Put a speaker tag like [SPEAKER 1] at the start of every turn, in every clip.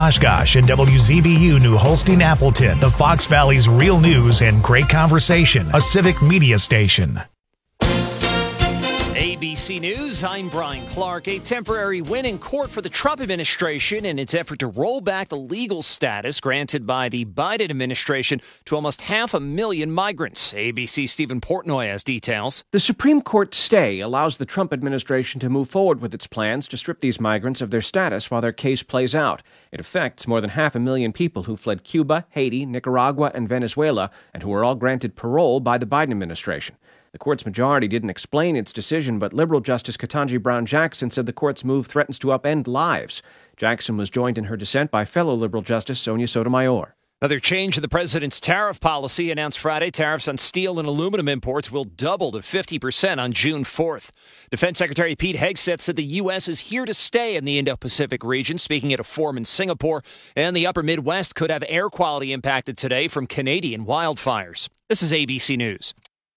[SPEAKER 1] Oshkosh and WZBU New Holstein Appleton, the Fox Valley's real news and great conversation, a civic media station.
[SPEAKER 2] ABC News, I'm Brian Clark. A temporary win in court for the Trump administration in its effort to roll back the legal status granted by the Biden administration to almost 500,000 migrants. ABC's Stephen Portnoy has details.
[SPEAKER 3] The Supreme Court stay allows the Trump administration to move forward with its plans to strip these migrants of their status while their case plays out. It affects more than 500,000 people who fled Cuba, Haiti, Nicaragua, and Venezuela, and who were all granted parole by the Biden administration. The court's majority didn't explain its decision, but liberal Justice Ketanji Brown Jackson said the court's move threatens to upend lives. Jackson was joined in her dissent by fellow liberal Justice Sonia Sotomayor.
[SPEAKER 2] Another change in the president's tariff policy announced Friday. Tariffs on steel and aluminum imports will double to 50% on June 4th. Defense Secretary Pete Hegseth said the U.S. is here to stay in the Indo-Pacific region, speaking at a forum in Singapore. And the upper Midwest could have air quality impacted today from Canadian wildfires. This is ABC News.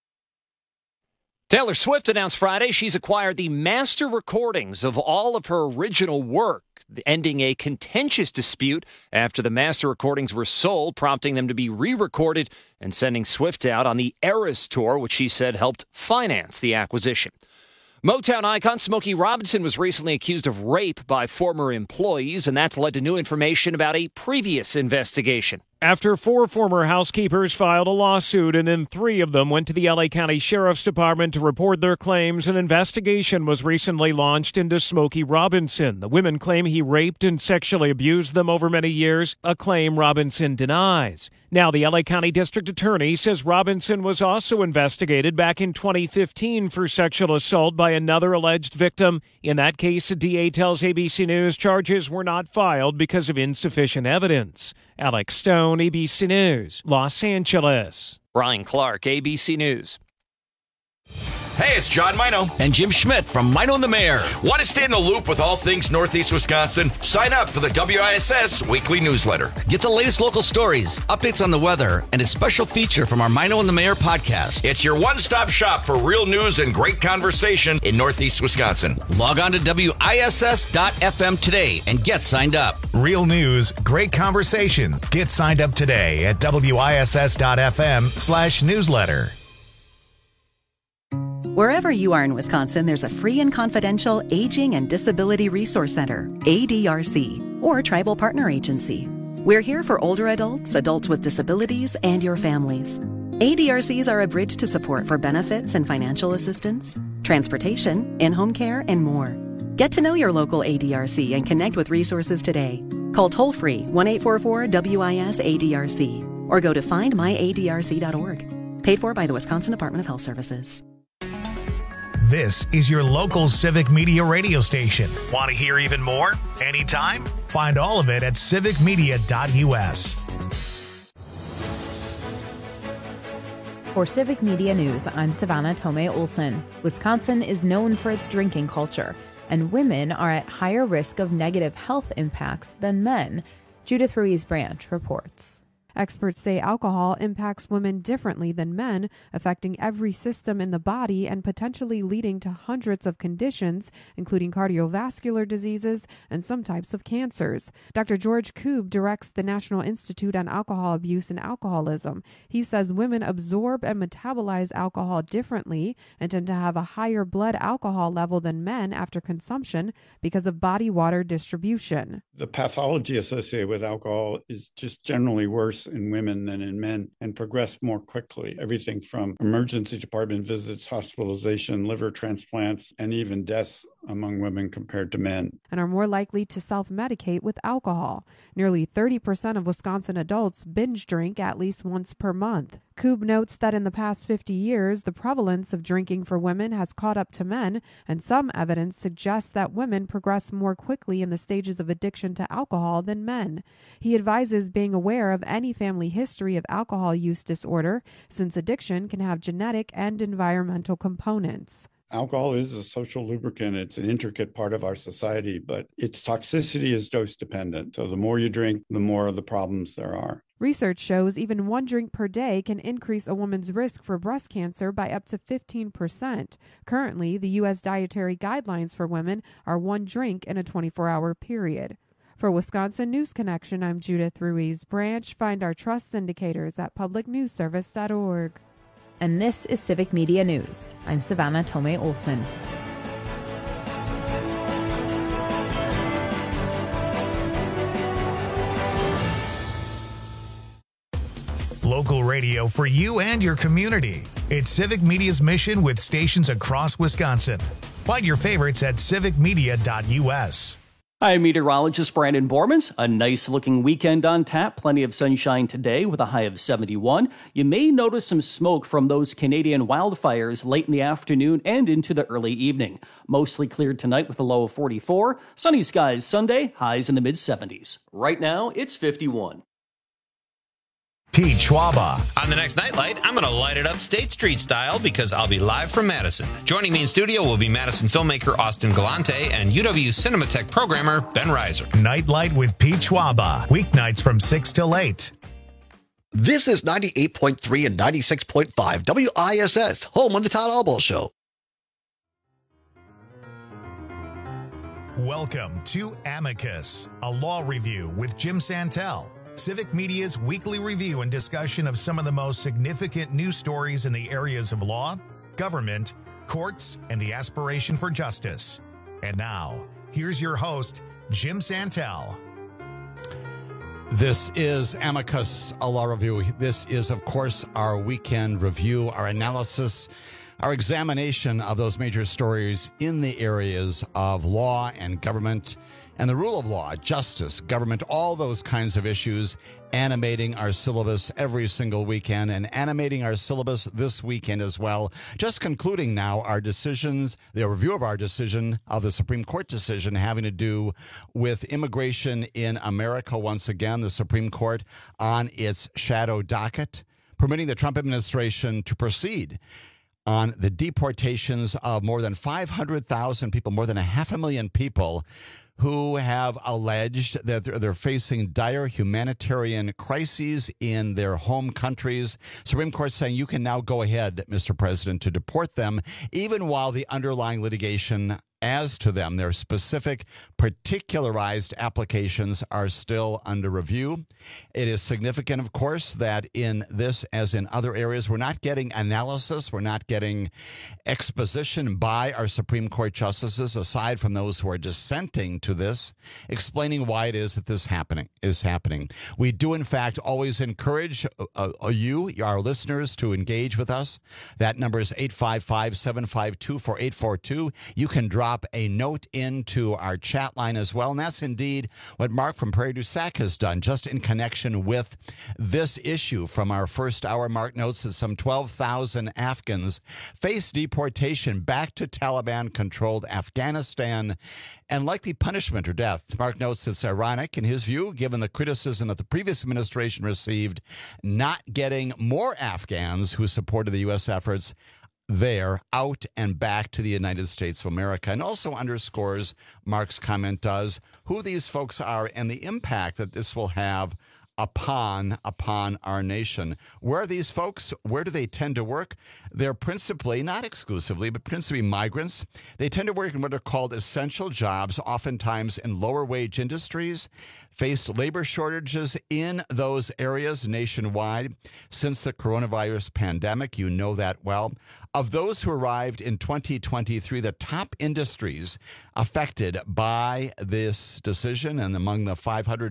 [SPEAKER 2] Taylor Swift announced Friday she's acquired the master recordings of all of her original work, ending a contentious dispute after the master recordings were sold, prompting them to be re-recorded and sending Swift out on the Eras Tour, which she said helped finance the acquisition. Motown icon Smokey Robinson was recently accused of rape by former employees, and that's led to new information about a previous investigation.
[SPEAKER 4] After 4 former housekeepers filed a lawsuit and then 3 of them went to the LA County Sheriff's Department to report their claims, an investigation was recently launched into Smokey Robinson. The women claim he raped and sexually abused them over many years, a claim Robinson denies. Now, the LA County District Attorney says Robinson was also investigated back in 2015 for sexual assault by another alleged victim. In that case, the DA tells ABC News charges were not filed because of insufficient evidence. Alex Stone, ABC News, Los Angeles.
[SPEAKER 2] Brian Clark, ABC News.
[SPEAKER 5] Hey, it's John Mino.
[SPEAKER 6] And Jim Schmidt from Mino and the Mayor.
[SPEAKER 5] Want to stay in the loop with all things Northeast Wisconsin? Sign up for the WISS weekly newsletter.
[SPEAKER 6] Get the latest local stories, updates on the weather, and a special feature from our Mino and the Mayor podcast.
[SPEAKER 5] It's your one-stop shop for real news and great conversation in Northeast Wisconsin.
[SPEAKER 6] Log on to WISS.FM today and get signed up.
[SPEAKER 1] Real news, great conversation. Get signed up today at WISS.FM/newsletter.
[SPEAKER 7] Wherever you are in Wisconsin, there's a free and confidential Aging and Disability Resource Center, ADRC, or Tribal Partner Agency. We're here for older adults, adults with disabilities, and your families. ADRCs are a bridge to support for benefits and financial assistance, transportation, in-home care, and more. Get to know your local ADRC and connect with resources today. Call toll-free 1-844-WIS-ADRC or go to findmyadrc.org. Paid for by the Wisconsin Department of Health Services.
[SPEAKER 1] This is your local civic media radio station. Want to hear even more? Anytime? Find all of it at civicmedia.us.
[SPEAKER 8] For Civic Media News, I'm Savannah Tomei Olson. Wisconsin is known for its drinking culture, and women are at higher risk of negative health impacts than men. Judith Ruiz-Branch reports.
[SPEAKER 9] Experts say alcohol impacts women differently than men, affecting every system in the body and potentially leading to hundreds of conditions, including cardiovascular diseases and some types of cancers. Dr. George Koob directs the National Institute on Alcohol Abuse and Alcoholism. He says women absorb and metabolize alcohol differently and tend to have a higher blood alcohol level than men after consumption because of body water distribution.
[SPEAKER 10] The pathology associated with alcohol is just generally worse in women than in men and progress more quickly. Everything from emergency department visits, hospitalization, liver transplants, and even deaths among women compared to men.
[SPEAKER 9] And are more likely to self-medicate with alcohol. Nearly 30% of Wisconsin adults binge drink at least once per month. Koob notes that in the past 50 years, the prevalence of drinking for women has caught up to men, and some evidence suggests that women progress more quickly in the stages of addiction to alcohol than men. He advises being aware of any family history of alcohol use disorder, since addiction can have genetic and environmental components.
[SPEAKER 10] Alcohol is a social lubricant. It's an intricate part of our society, but its toxicity is dose dependent. So the more you drink, the more of the problems there are.
[SPEAKER 9] Research shows even one drink per day can increase a woman's risk for breast cancer by up to 15%. Currently, the U.S. dietary guidelines for women are one drink in a 24-hour period. For Wisconsin News Connection, I'm Judith Ruiz Branch. Find our trust indicators at publicnewsservice.org.
[SPEAKER 8] And this is Civic Media News. I'm Savannah Tomei Olson.
[SPEAKER 1] Local radio for you and your community. It's Civic Media's mission with stations across Wisconsin. Find your favorites at civicmedia.us.
[SPEAKER 11] I'm meteorologist Brandon Bormans. A nice-looking weekend on tap. Plenty of sunshine today with a high of 71. You may notice some smoke from those Canadian wildfires late in the afternoon and into the early evening. Mostly cleared tonight with a low of 44. Sunny skies Sunday, highs in the mid-70s. Right now, it's 51.
[SPEAKER 1] Pete Schwaba.
[SPEAKER 12] On the next Nightlight, I'm going to light it up State Street style because I'll be live from Madison. Joining me in studio will be Madison filmmaker Austin Galante and UW Cinematech programmer Ben Reiser.
[SPEAKER 1] Nightlight with Pete Schwaba. Weeknights from 6 till 8.
[SPEAKER 13] This is 98.3 and 96.5 WISS, home of the Todd Albaugh Show.
[SPEAKER 1] Welcome to Amicus, a law review with Jim Santel. Civic Media's weekly review and discussion of some of the most significant news stories in the areas of law, government, courts, and the aspiration for justice. And now, here's your host, Jim Santel.
[SPEAKER 14] This is Amicus, a law review. This is, of course, our weekend review, our analysis, our examination of those major stories in the areas of law and government and the rule of law, justice, government, all those kinds of issues, animating our syllabus every single weekend and animating our syllabus this weekend as well. Just concluding now our decisions, the review of our decision of the Supreme Court decision having to do with immigration in America. Once again, the Supreme Court on its shadow docket, permitting the Trump administration to proceed on the deportations of more than 500,000 people, more than 500,000 people who have alleged that they're facing dire humanitarian crises in their home countries. Supreme Court saying you can now go ahead, Mr. President, to deport them, even while the underlying litigation as to them, their specific, particularized applications are still under review. It is significant, of course, that in this, as in other areas, we're not getting analysis, we're not getting exposition by our Supreme Court justices, aside from those who are dissenting to this, explaining why it is that this is happening. We do, in fact, always encourage you, our listeners, to engage with us. That number is 855-752-4842. You can drop a note into our chat line as well. And that's indeed what Mark from Prairie du Sac has done, just in connection with this issue. From our first hour, Mark notes that some 12,000 Afghans face deportation back to Taliban-controlled Afghanistan and likely punishment or death. Mark notes it's ironic, in his view, given the criticism that the previous administration received, not getting more Afghans who supported the U.S. efforts there out and back to the United States of America, and also underscores, Mark's comment does, who these folks are and the impact that this will have upon our nation. Where are these folks? Where do they tend to work? They're principally, not exclusively, but principally migrants. They tend to work in what are called essential jobs, oftentimes in lower wage industries, faced labor shortages in those areas nationwide since the coronavirus pandemic. You know that well. Of those who arrived in 2023, the top industries affected by this decision, and among the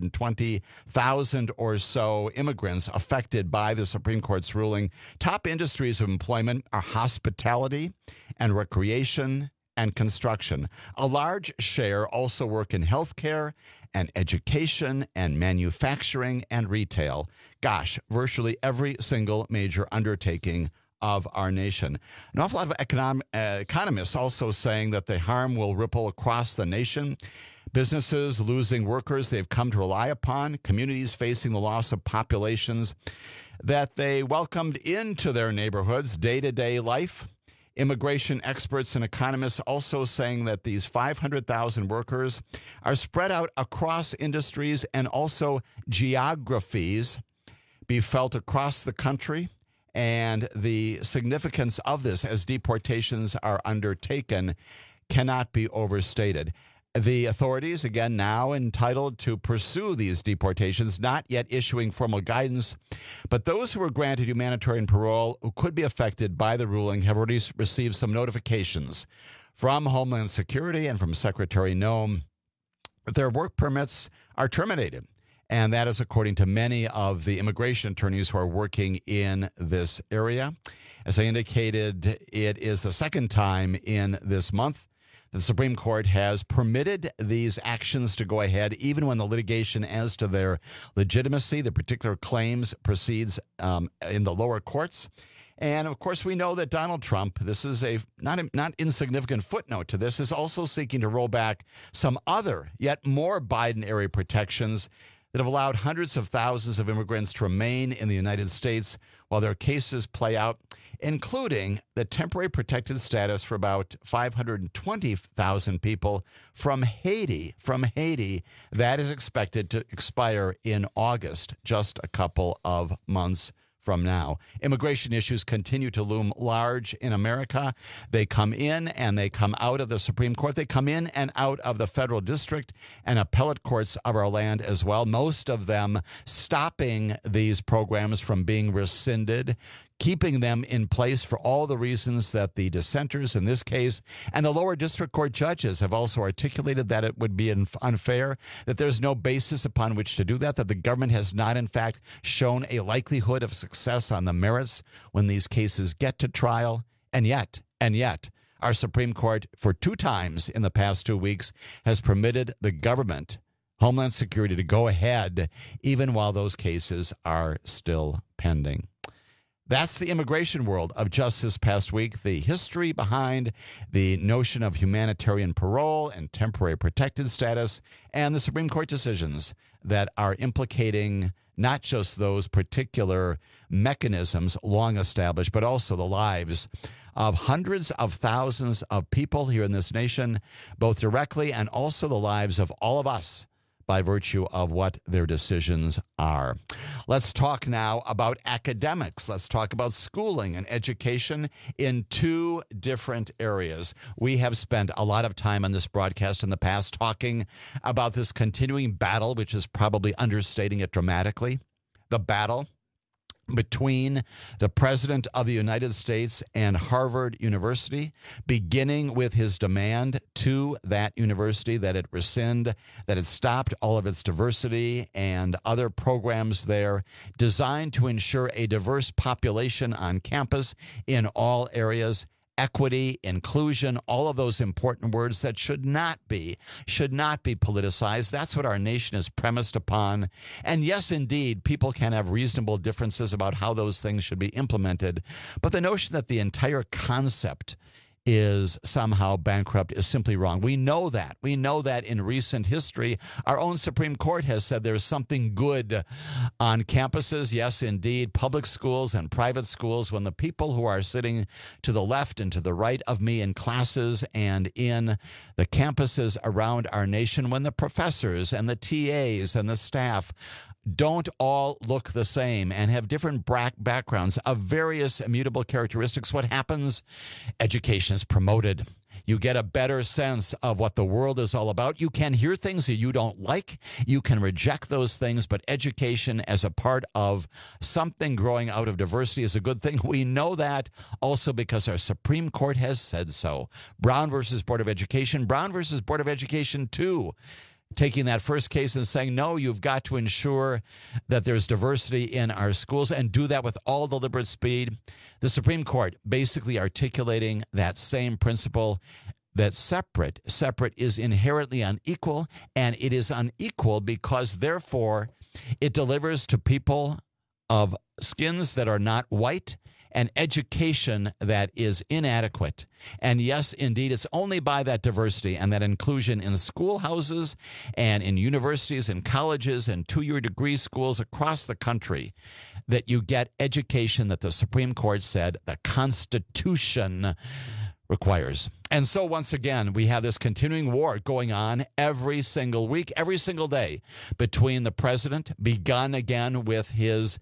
[SPEAKER 14] 520,000 or so immigrants affected by the Supreme Court's ruling, top industries of employment are hospitality and recreation and construction. A large share also work in healthcare and education and manufacturing and retail. Gosh, virtually every single major undertaking of our nation. An awful lot of economists also saying that the harm will ripple across the nation. Businesses losing workers they've come to rely upon, communities facing the loss of populations that they welcomed into their neighborhoods, day-to-day life. Immigration experts and economists also saying that these 500,000 workers are spread out across industries and also geographies, be felt across the country. And the significance of this as deportations are undertaken cannot be overstated. The authorities, again, now entitled to pursue these deportations, not yet issuing formal guidance. But those who were granted humanitarian parole who could be affected by the ruling have already received some notifications from Homeland Security and from Secretary Noem that their work permits are terminated. And that is according to many of the immigration attorneys who are working in this area. As I indicated, it is the second time in this month the Supreme Court has permitted these actions to go ahead, even when the litigation as to their legitimacy, the particular claims, proceeds in the lower courts. And, of course, we know that Donald Trump, this is a not insignificant footnote to this, is also seeking to roll back some other, yet more Biden-era protections that have allowed hundreds of thousands of immigrants to remain in the United States while their cases play out, including the temporary protected status for about 520,000 people from Haiti. That is expected to expire in August, just a couple of months from now. Immigration issues continue to loom large in America. They come in and they come out of the Supreme Court. They come in and out of the federal district and appellate courts of our land as well, most of them stopping these programs from being rescinded, keeping them in place for all the reasons that the dissenters in this case and the lower district court judges have also articulated, that it would be unfair, that there's no basis upon which to do that the government has not, in fact, shown a likelihood of success on the merits when these cases get to trial. And yet, our Supreme Court, for 2 times in the past 2 weeks, has permitted the government, Homeland Security, to go ahead even while those cases are still pending. That's the immigration world of just this past week, the history behind the notion of humanitarian parole and temporary protected status, and the Supreme Court decisions that are implicating not just those particular mechanisms long established, but also the lives of hundreds of thousands of people here in this nation, both directly and also the lives of all of us by virtue of what their decisions are. Let's talk now about academics. Let's talk about schooling and education in 2 different areas. We have spent a lot of time on this broadcast in the past talking about this continuing battle, which is probably understating it dramatically, the battle between the President of the United States and Harvard University, beginning with his demand to that university that it rescind, that it stopped all of its diversity and other programs there designed to ensure a diverse population on campus in all areas. Equity, inclusion, all of those important words that should not be politicized. That's what our nation is premised upon. And yes, indeed, people can have reasonable differences about how those things should be implemented. But the notion that the entire concept is somehow bankrupt is simply wrong. We know that. We know that in recent history, our own Supreme Court has said there's something good on campuses. Yes, indeed, public schools and private schools, when the people who are sitting to the left and to the right of me in classes and in the campuses around our nation, when the professors and the TAs and the staff don't all look the same and have different backgrounds of various immutable characteristics, what happens? Education is promoted. You get a better sense of what the world is all about. You can hear things that you don't like. You can reject those things, but education as a part of something growing out of diversity is a good thing. We know that also because our Supreme Court has said so. Brown versus Board of Education, Brown versus Board of Education 2. Taking that first case and saying, no, you've got to ensure that there's diversity in our schools and do that with all deliberate speed. The Supreme Court basically articulating that same principle, that separate is inherently unequal, and it is unequal because, therefore, it delivers to people of skins that are not white and education that is inadequate. And yes, indeed, it's only by that diversity and that inclusion in schoolhouses and in universities and colleges and 2-year degree schools across the country that you get education that the Supreme Court said the Constitution requires. And so once again, we have this continuing war going on every single week, every single day between the president, begun again with his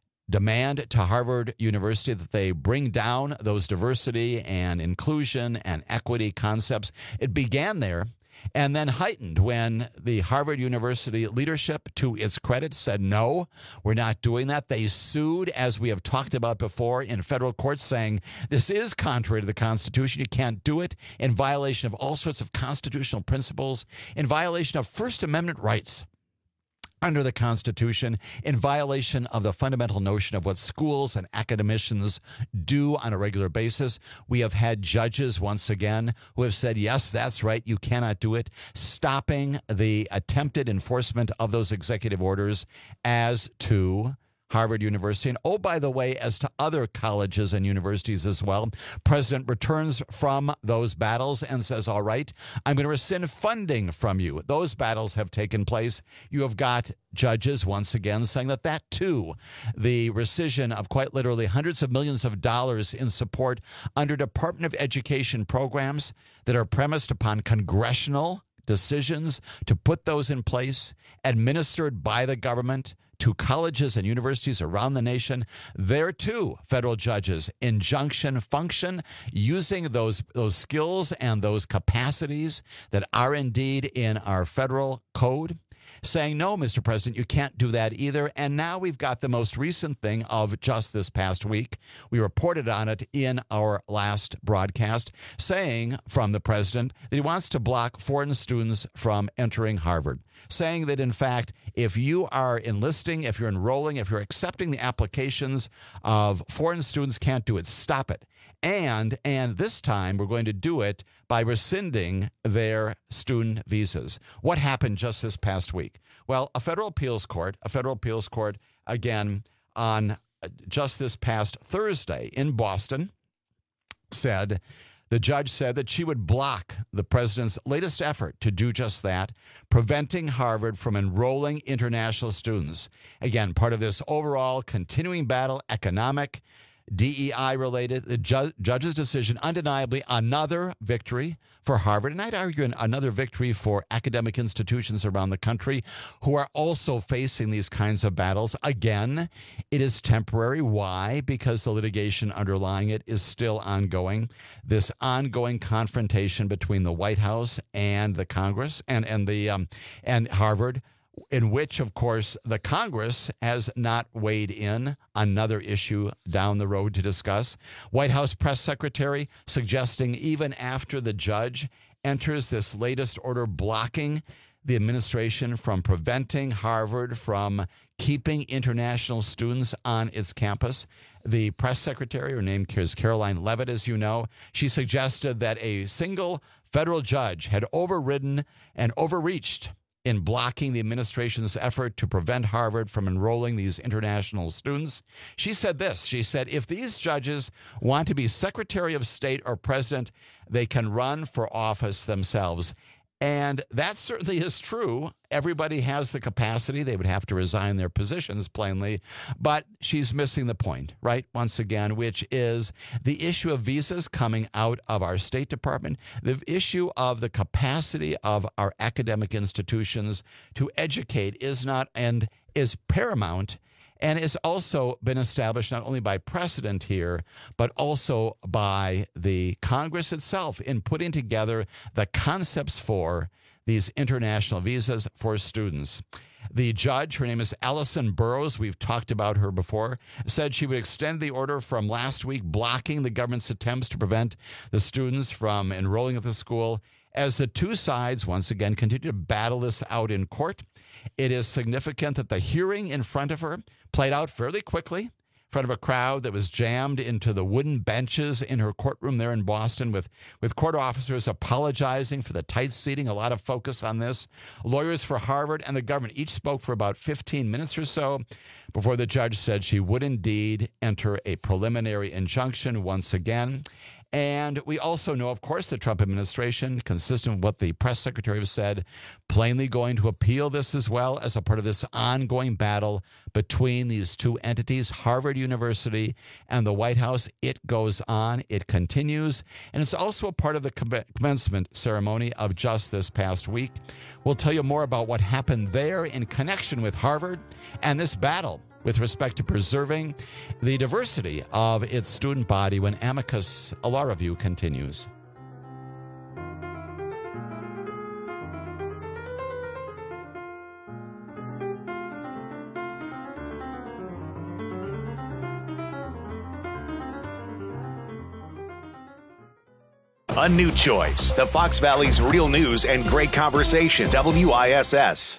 [SPEAKER 14] demand to Harvard University that they bring down those diversity and inclusion and equity concepts. It began there, and then heightened when the Harvard University leadership, to its credit, said, no, we're not doing that. They sued, as we have talked about before, in federal courts, saying this is contrary to the Constitution. You can't do it, in violation of all sorts of constitutional principles, in violation of First Amendment rights under the Constitution, in violation of the fundamental notion of what schools and academicians do on a regular basis. We have had judges, once again, who have said, yes, that's right, you cannot do it, stopping the attempted enforcement of those executive orders as to Harvard University. And oh, by the way, as to other colleges and universities as well, President returns from those battles and says, all right, I'm going to rescind funding from you. Those battles have taken place. You have got judges once again saying that too, the rescission of quite literally hundreds of millions of dollars in support under Department of Education programs that are premised upon congressional decisions to put those in place, administered by the government to colleges and universities around the nation. There, too, federal judges, injunction function, using those skills and those capacities that are indeed in our federal code, saying, no, Mr. President, you can't do that either. And now we've got the most recent thing of just this past week. We reported on it in our last broadcast, saying from the president that he wants to block foreign students from entering Harvard, saying that, in fact, if you are enlisting, if you're enrolling, if you're accepting the applications of foreign students, can't do it. Stop it. And this time we're going to do it by rescinding their student visas. What happened just this past week? Well, a federal appeals court, again, on just this past Thursday in Boston, the judge said that she would block the president's latest effort to do just that, preventing Harvard from enrolling international students. Again, part of this overall continuing battle, economic, DEI related, the judge's decision, undeniably another victory for Harvard, and I'd argue another victory for academic institutions around the country who are also facing these kinds of battles. Again, it is temporary. Why? Because the litigation underlying it is still ongoing. This ongoing confrontation between the White House and the Congress and Harvard, in which, of course, the Congress has not weighed in, another issue down the road to discuss. White House press secretary suggesting even after the judge enters this latest order blocking the administration from preventing Harvard from keeping international students on its campus. The press secretary, her name is Caroline Leavitt, as you know, she suggested that a single federal judge had overridden and overreached in blocking the administration's effort to prevent Harvard from enrolling these international students. She said this. She said, if these judges want to be Secretary of State or President, they can run for office themselves. And that certainly is true. Everybody has the capacity. They would have to resign their positions, plainly. But she's missing the point, right? Once again, which is the issue of visas coming out of our State Department, the issue of the capacity of our academic institutions to educate is paramount. And it's also been established not only by precedent here, but also by the Congress itself in putting together the concepts for these international visas for students. The judge, her name is Allison Burroughs, we've talked about her before, said she would extend the order from last week blocking the government's attempts to prevent the students from enrolling at the school. As the two sides, once again, continue to battle this out in court, it is significant that the hearing in front of her played out fairly quickly in front of a crowd that was jammed into the wooden benches in her courtroom there in Boston with court officers apologizing for the tight seating, a lot of focus on this. Lawyers for Harvard and the government each spoke for about 15 minutes or so before the judge said she would indeed enter a preliminary injunction once again. And we also know, of course, the Trump administration, consistent with what the press secretary has said, plainly going to appeal this as well as a part of this ongoing battle between these two entities, Harvard University and the White House. It goes on. It continues. And it's also a part of the commencement ceremony of just this past week. We'll tell you more about what happened there in connection with Harvard and this battle with respect to preserving the diversity of its student body when Amicus, a law review, continues.
[SPEAKER 1] A new choice. The Fox Valley's real news and great conversation. WISS.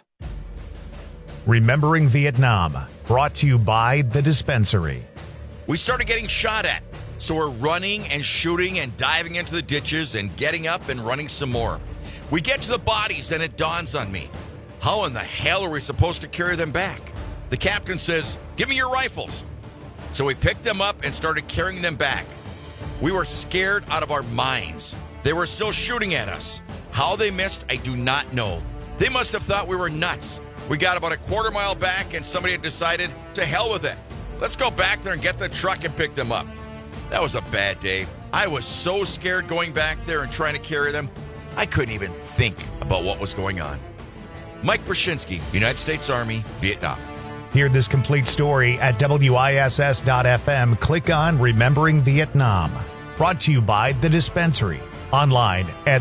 [SPEAKER 1] Remembering Vietnam. Brought to you by The Dispensary.
[SPEAKER 5] We started getting shot at, so we're running and shooting and diving into the ditches and getting up and running some more. We get to the bodies and it dawns on me. How in the hell are we supposed to carry them back? The captain says, "Give me your rifles." So we picked them up and started carrying them back. We were scared out of our minds. They were still shooting at us. How they missed, I do not know. They must have thought we were nuts. We got about a quarter mile back and somebody had decided, to hell with it. Let's go back there and get the truck and pick them up. That was a bad day. I was so scared going back there and trying to carry them, I couldn't even think about what was going on. Mike Brzezinski, United States Army, Vietnam.
[SPEAKER 1] Hear this complete story at WISS.FM. Click on Remembering Vietnam. Brought to you by The Dispensary. Online at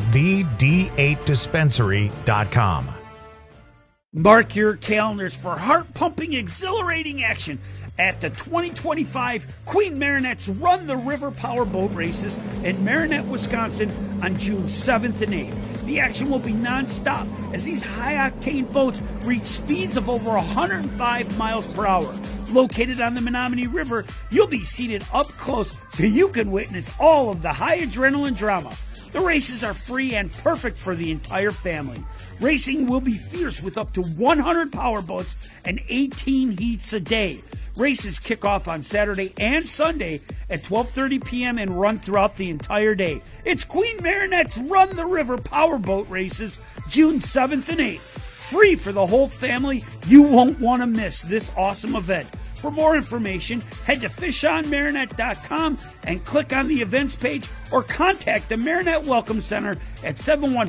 [SPEAKER 1] thed8dispensary.com.
[SPEAKER 15] Mark your calendars for heart-pumping, exhilarating action at the 2025 Queen Marinette's Run the River Powerboat Races in Marinette, Wisconsin on June 7th and 8th. The action will be nonstop as these high-octane boats reach speeds of over 105 miles per hour. Located on the Menominee River, you'll be seated up close so you can witness all of the high adrenaline drama. The races are free and perfect for the entire family. Racing will be fierce with up to 100 powerboats and 18 heats a day. Races kick off on Saturday and Sunday at 12:30 p.m. and run throughout the entire day. It's Queen Marinette's Run the River Powerboat Races, June 7th and 8th. Free for the whole family. You won't want to miss this awesome event. For more information, head to fishonmarinette.com and click on the events page or contact the Marinette Welcome Center at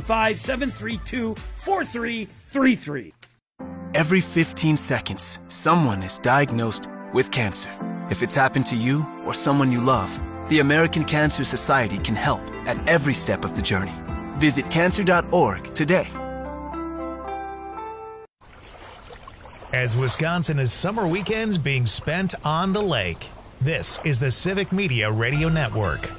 [SPEAKER 15] 715-732-4333.
[SPEAKER 16] Every 15 seconds, someone is diagnosed with cancer. If it's happened to you or someone you love, the American Cancer Society can help at every step of the journey. Visit cancer.org today.
[SPEAKER 1] As Wisconsin is summer weekends being spent on the lake, this is the Civic Media Radio Network.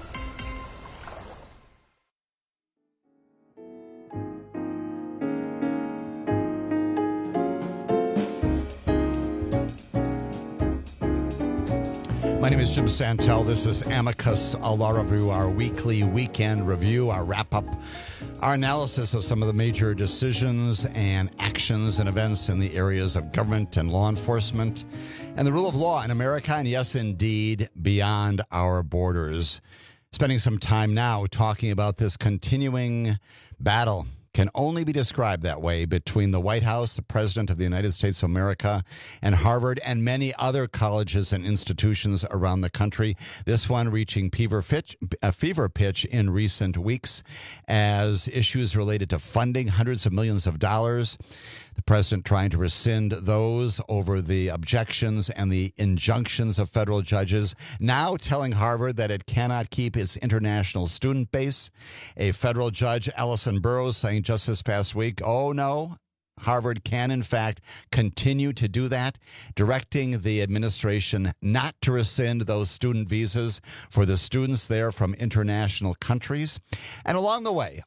[SPEAKER 14] My name is Jim Santel. This is Amicus Law Review, our weekly weekend review, our wrap-up, our analysis of some of the major decisions and actions and events in the areas of government and law enforcement and the rule of law in America, and yes, indeed, beyond our borders. Spending some time now talking about this continuing battle, can only be described that way, between the White House, the President of the United States of America, and Harvard and many other colleges and institutions around the country. This one reaching fever pitch in recent weeks as issues related to funding, hundreds of millions of dollars. The president trying to rescind those over the objections and the injunctions of federal judges. Now telling Harvard that it cannot keep its international student base. A federal judge, Allison Burroughs, saying just this past week, oh no, Harvard can, in fact, continue to do that, directing the administration not to rescind those student visas for the students there from international countries. And along the way,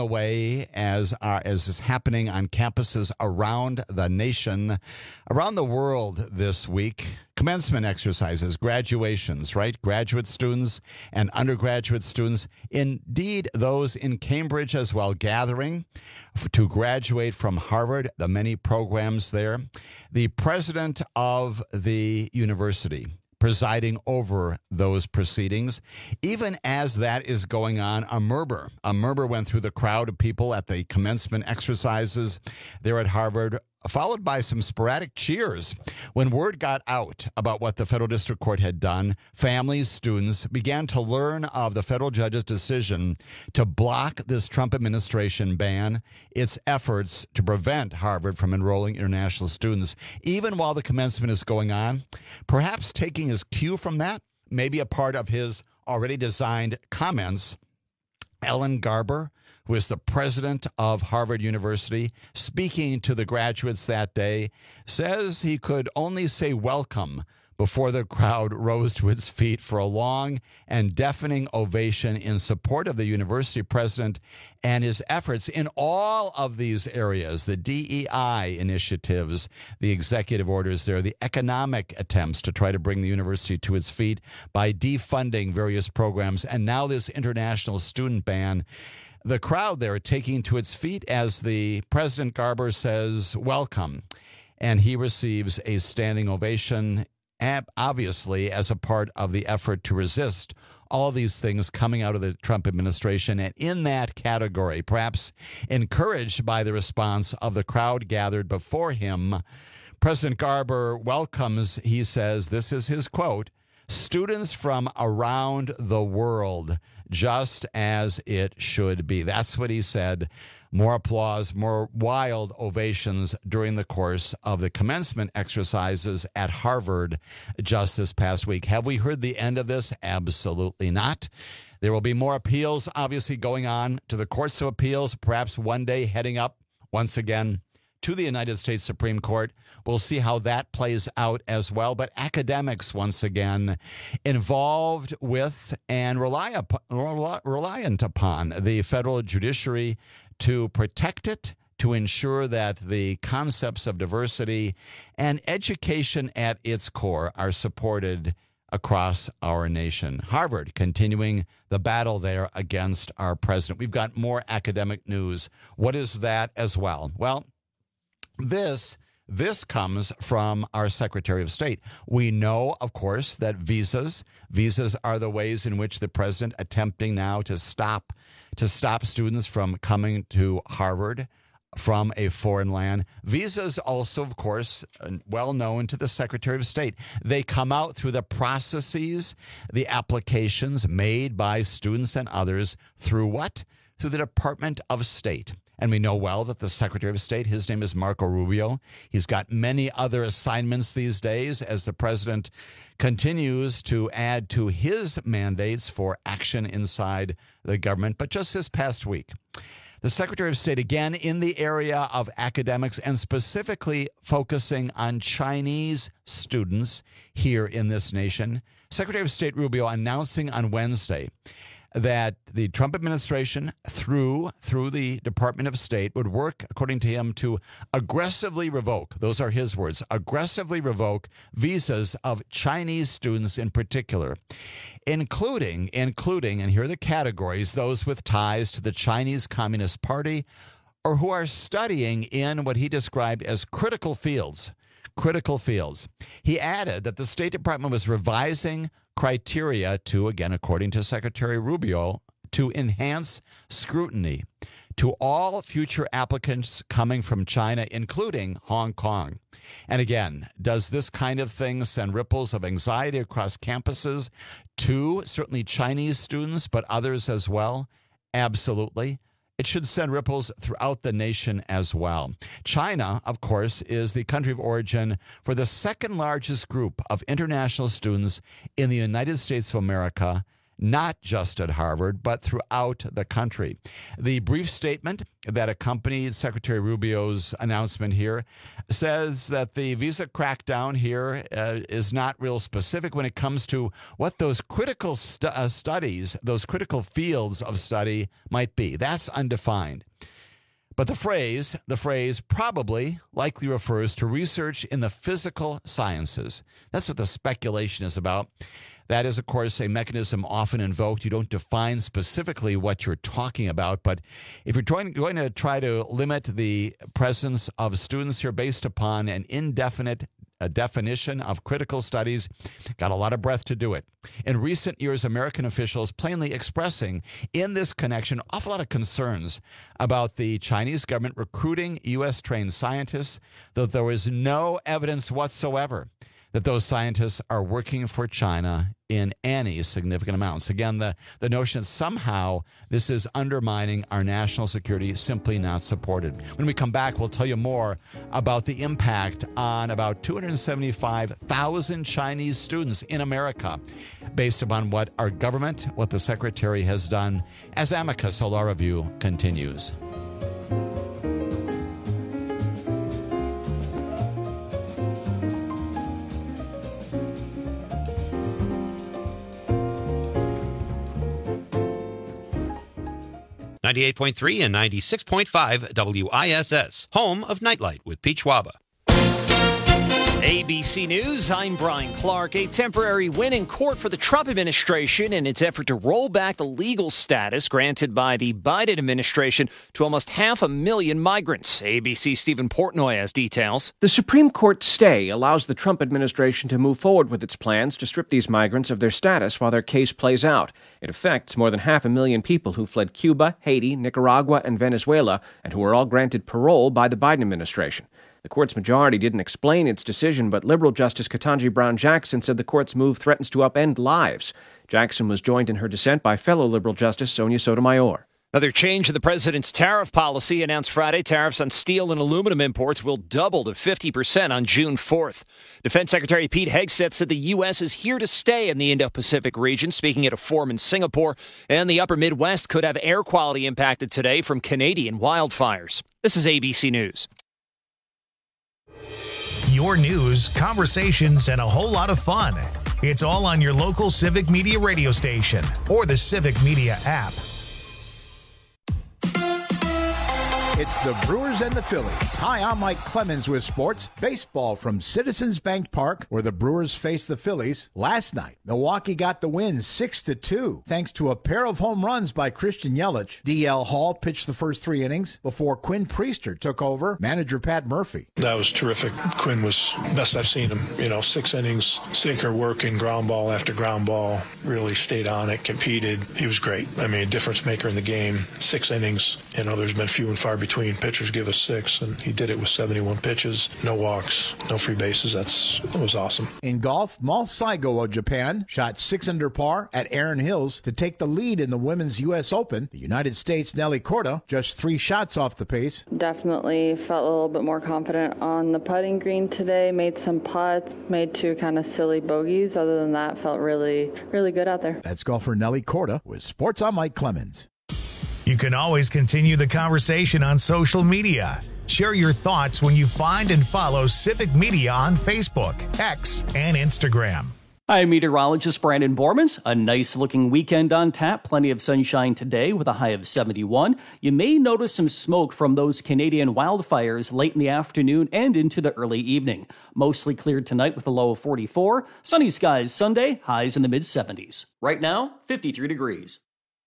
[SPEAKER 14] as is happening on campuses around the nation, around the world this week, commencement exercises, graduations, right? Graduate students and undergraduate students, indeed those in Cambridge as well, gathering to graduate from Harvard, the many programs there. The president of the university presiding over those proceedings. Even as that is going on, a murmur went through the crowd of people at the commencement exercises there at Harvard, followed by some sporadic cheers. When word got out about what the federal district court had done, families, students began to learn of the federal judge's decision to block this Trump administration ban, its efforts to prevent Harvard from enrolling international students, even while the commencement is going on. Perhaps taking his cue from that, maybe a part of his already designed comments, Ellen Garber, who is the president of Harvard University, speaking to the graduates that day, says he could only say welcome, before the crowd rose to its feet for a long and deafening ovation in support of the university president and his efforts in all of these areas, the DEI initiatives, the executive orders there, the economic attempts to try to bring the university to its feet by defunding various programs, and now this international student ban. The crowd there taking to its feet as the President Garber says, welcome. And he receives a standing ovation, obviously as a part of the effort to resist all these things coming out of the Trump administration. And in that category, perhaps encouraged by the response of the crowd gathered before him, President Garber welcomes, he says, this is his quote, students from around the world, just as it should be. That's what he said. More applause, more wild ovations during the course of the commencement exercises at Harvard just this past week. Have we heard the end of this? Absolutely not. There will be more appeals, obviously, going on to the courts of appeals, perhaps one day heading up once again to the United States Supreme Court. We'll see how that plays out as well. But academics, once again, involved with and reliant upon the federal judiciary to protect it, to ensure that the concepts of diversity and education at its core are supported across our nation. Harvard continuing the battle there against our president. We've got more academic news. What is that as well? Well, this comes from our Secretary of State. We know, of course, that visas are the ways in which the president attempting now to stop students from coming to Harvard from a foreign land. Visas also, of course, well known to the Secretary of State. They come out through the processes, the applications made by students and others through what? Through the Department of State. And we know well that the Secretary of State, his name is Marco Rubio. He's got many other assignments these days as the president continues to add to his mandates for action inside the government. But just this past week, the Secretary of State, again, in the area of academics and specifically focusing on Chinese students here in this nation, Secretary of State Rubio announcing on Wednesday that the Trump administration, through the Department of State, would work, according to him, to aggressively revoke, those are his words, aggressively revoke visas of Chinese students in particular, including, and here are the categories, those with ties to the Chinese Communist Party or who are studying in what he described as critical fields. He added that the State Department was revising criteria to, again, according to Secretary Rubio, to enhance scrutiny to all future applicants coming from China, including Hong Kong. And again, does this kind of thing send ripples of anxiety across campuses to certainly Chinese students, but others as well? Absolutely. It should send ripples throughout the nation as well. China, of course, is the country of origin for the second largest group of international students in the United States of America, not just at Harvard, but throughout the country. The brief statement that accompanied Secretary Rubio's announcement here says that the visa crackdown here is not real specific when it comes to what those critical studies, those critical fields of study might be. That's undefined. But the phrase probably likely refers to research in the physical sciences. That's what the speculation is about. That is, of course, a mechanism often invoked. You don't define specifically what you're talking about, but if you're going to try to limit the presence of students here based upon an indefinite definition of critical studies, got a lot of breath to do it. In recent years, American officials plainly expressing in this connection an awful lot of concerns about the Chinese government recruiting U.S.-trained scientists, though there is no evidence whatsoever that those scientists are working for China in any significant amounts. Again, the notion that somehow this is undermining our national security, simply not supported. When we come back, we'll tell you more about the impact on about 275,000 Chinese students in America based upon what our government, what the Secretary has done, as Amicus, a law review, continues.
[SPEAKER 12] 98.3 and 96.5 WISS, home of Nightlight with Pete Schwaba.
[SPEAKER 2] ABC News, I'm Brian Clark. A temporary win in court for the Trump administration in its effort to roll back the legal status granted by the Biden administration to almost 500,000 migrants. ABC's Stephen Portnoy has details.
[SPEAKER 3] The Supreme Court stay allows the Trump administration to move forward with its plans to strip these migrants of their status while their case plays out. It affects more than 500,000 people who fled Cuba, Haiti, Nicaragua, and Venezuela, and who were all granted parole by the Biden administration. The court's majority didn't explain its decision, but liberal Justice Ketanji Brown Jackson said the court's move threatens to upend lives. Jackson was joined in her dissent by fellow liberal Justice Sonia Sotomayor.
[SPEAKER 2] Another change in the president's tariff policy announced Friday. Tariffs on steel and aluminum imports will double to 50% on June 4th. Defense Secretary Pete Hegseth said the U.S. is here to stay in the Indo-Pacific region, speaking at a forum in Singapore. And the upper Midwest could have air quality impacted today from Canadian wildfires. This is ABC News.
[SPEAKER 1] Your news, conversations, and a whole lot of fun. It's all on your local Civic Media radio station or the Civic Media app.
[SPEAKER 17] It's the Brewers and the Phillies. Hi, I'm Mike Clemens with sports. Baseball from Citizens Bank Park, where the Brewers faced the Phillies. Last night, Milwaukee got the win 6-2, thanks to a pair of home runs by Christian Yelich. D.L. Hall pitched the first 3 innings before Quinn Priester took over. Manager Pat Murphy.
[SPEAKER 18] That was terrific. Quinn was best I've seen him. 6 innings, sinker working, ground ball after ground ball. Really stayed on it, competed. He was great. A difference maker in the game. 6 innings. There's been few and far between pitchers give us 6, and he did it with 71 pitches, no walks, no free bases. That was awesome.
[SPEAKER 17] In golf, Mal Saigo of Japan shot 6 under par at Erin Hills to take the lead in the Women's U.S. Open. The United States' Nelly Korda just 3 shots off the pace.
[SPEAKER 19] Definitely felt a little bit more confident on the putting green today. Made some putts, made 2 kind of silly bogeys. Other than that, felt really, really good out there.
[SPEAKER 17] That's golfer Nelly Korda with Sports. I'm Mike Clemens.
[SPEAKER 1] You can always continue the conversation on social media. Share your thoughts when you find and follow Civic Media on Facebook, X, and Instagram.
[SPEAKER 11] I'm meteorologist Brandon Bormans. A nice-looking weekend on tap. Plenty of sunshine today with a high of 71. You may notice some smoke from those Canadian wildfires late in the afternoon and into the early evening. Mostly cleared tonight with a low of 44. Sunny skies Sunday, highs in the mid-70s. Right now, 53 degrees.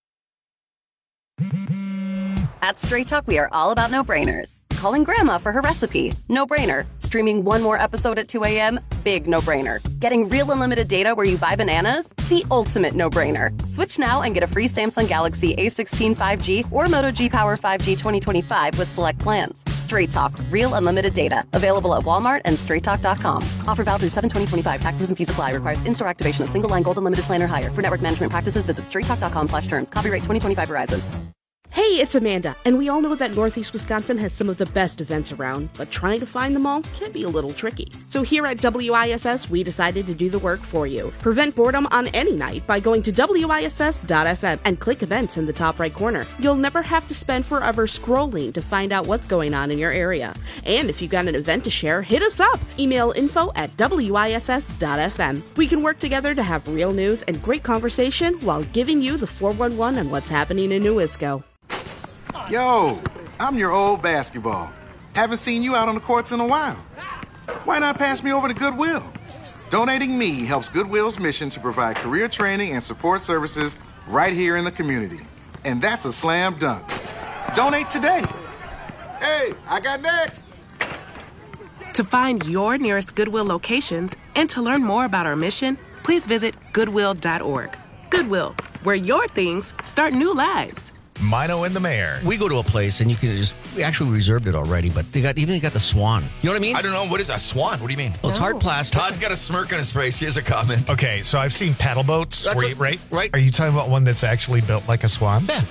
[SPEAKER 20] At Straight Talk, we are all about no-brainers. Calling Grandma for her recipe? No-brainer. Streaming one more episode at 2 a.m.? Big no-brainer. Getting real unlimited data where you buy bananas? The ultimate no-brainer. Switch now and get a free Samsung Galaxy A16 5G or Moto G Power 5G 2025 with select plans. Straight Talk. Real unlimited data. Available at Walmart and StraightTalk.com. Offer valid through 7/20/25. Taxes and fees apply. Requires in-store activation of single line gold unlimited plan or higher. For network management practices, visit StraightTalk.com/terms. Copyright 2025 Verizon.
[SPEAKER 21] Hey, it's Amanda, and we all know that Northeast Wisconsin has some of the best events around, but trying to find them all can be a little tricky. So here at WISS, we decided to do the work for you. Prevent boredom on any night by going to WISS.FM and click events in the top right corner. You'll never have to spend forever scrolling to find out what's going on in your area. And if you got an event to share, hit us up. Email info@WISS.FM. We can work together to have real news and great conversation while giving you the 411 on what's happening in Newisco.
[SPEAKER 22] Yo, I'm your old basketball. Haven't seen you out on the courts in a while. Why not pass me over to Goodwill? Donating me helps Goodwill's mission to provide career training and support services right here in the community. And that's a slam dunk. Donate today. Hey, I got next.
[SPEAKER 23] To find your nearest Goodwill locations and to learn more about our mission, please visit Goodwill.org. Goodwill, where your things start new lives.
[SPEAKER 1] Mino and the Mayor.
[SPEAKER 6] We go to a place and we actually reserved it already, but they got the Swan. You know what I mean?
[SPEAKER 5] I don't know. What is a Swan? What do you mean?
[SPEAKER 6] Well, it's hard plastic.
[SPEAKER 5] Todd's got a smirk on his face. Here's a comment.
[SPEAKER 1] Okay, so I've seen paddle boats, right? Are you talking about one that's actually built like a swan?
[SPEAKER 5] Yeah.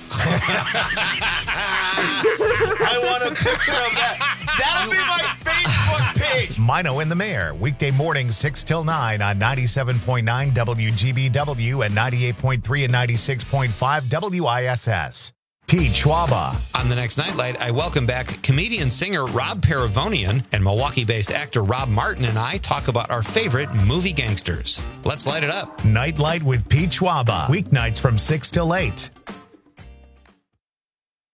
[SPEAKER 5] I want a picture of that. That'll be my Facebook page.
[SPEAKER 1] Mino and the Mayor, weekday mornings 6 till 9 on 97.9 WGBW and 98.3 and 96.5 WISS. Pete Schwaba.
[SPEAKER 12] On the next Nightlight, I welcome back comedian-singer Rob Paravonian, and Milwaukee-based actor Rob Martin and I talk about our favorite movie gangsters. Let's light it up.
[SPEAKER 1] Nightlight with Pete Schwaba. Weeknights from 6 till 8.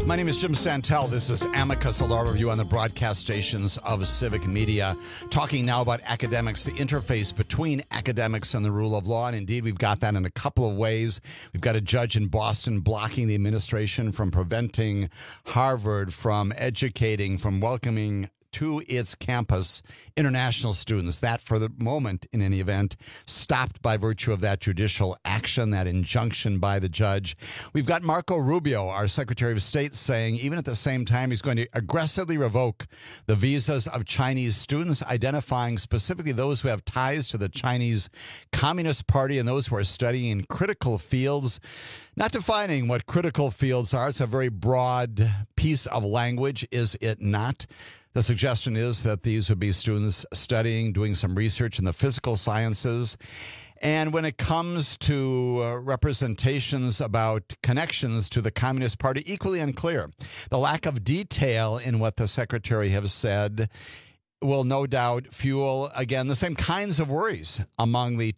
[SPEAKER 14] My name is Jim Santel. This is Amicus, a law review on the broadcast stations of Civic Media. Talking now about academics, the interface between academics and the rule of law. And indeed, we've got that in a couple of ways. We've got a judge in Boston blocking the administration from preventing Harvard from educating, from welcoming to its campus international students. That, for the moment, in any event, stopped by virtue of that judicial action, that injunction by the judge. We've got Marco Rubio, our Secretary of State, saying even at the same time he's going to aggressively revoke the visas of Chinese students, identifying specifically those who have ties to the Chinese Communist Party and those who are studying in critical fields. Not defining what critical fields are. It's a very broad piece of language, is it not? The suggestion is that these would be students studying, doing some research in the physical sciences. And when it comes to representations about connections to the Communist Party, equally unclear. The lack of detail in what the secretary has said will no doubt fuel, again, the same kinds of worries among the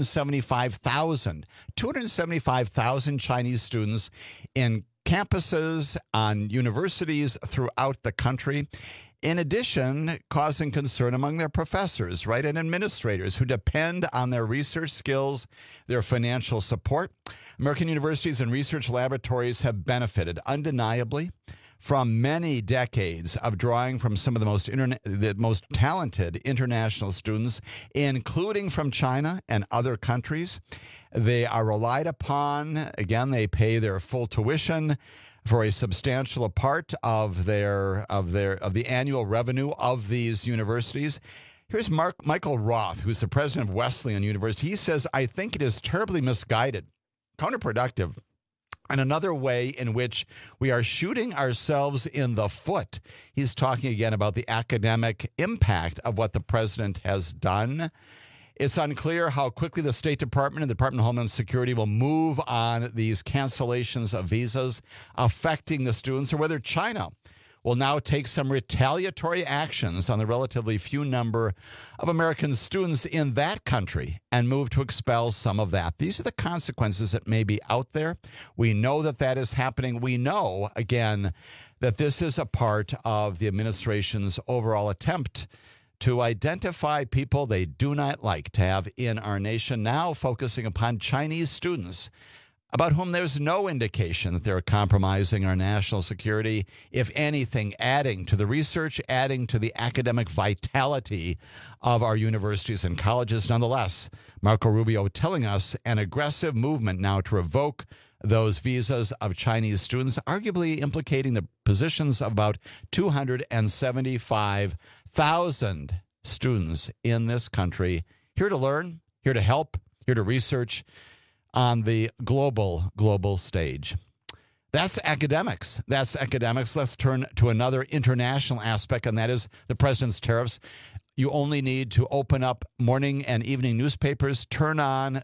[SPEAKER 14] 275,000 Chinese students in campuses, on universities throughout the country. In addition, causing concern among their professors, right, and administrators who depend on their research skills, their financial support. American universities and research laboratories have benefited undeniably from many decades of drawing from some of the most talented international students, including from China and other countries. They are relied upon. Again, they pay their full tuition for a substantial part of the annual revenue of these universities. Here's Michael Roth, who's the president of Wesleyan University. He says, I think it is terribly misguided, counterproductive, and another way in which we are shooting ourselves in the foot. He's talking again about the academic impact of what the president has done. It's unclear how quickly the State Department and the Department of Homeland Security will move on these cancellations of visas affecting the students, or whether China will now take some retaliatory actions on the relatively few number of American students in that country and move to expel some of that. These are the consequences that may be out there. We know that that is happening. We know, again, that this is a part of the administration's overall attempt to identify people they do not like to have in our nation, now focusing upon Chinese students about whom there's no indication that they're compromising our national security. If anything, adding to the research, adding to the academic vitality of our universities and colleges. Nonetheless, Marco Rubio telling us an aggressive movement now to revoke those visas of Chinese students, arguably implicating the positions of about 275,000 students in this country, here to learn, here to help, here to research on the global stage. That's academics. Let's turn to another international aspect, and that is the president's tariffs. You only need to open up morning and evening newspapers, turn on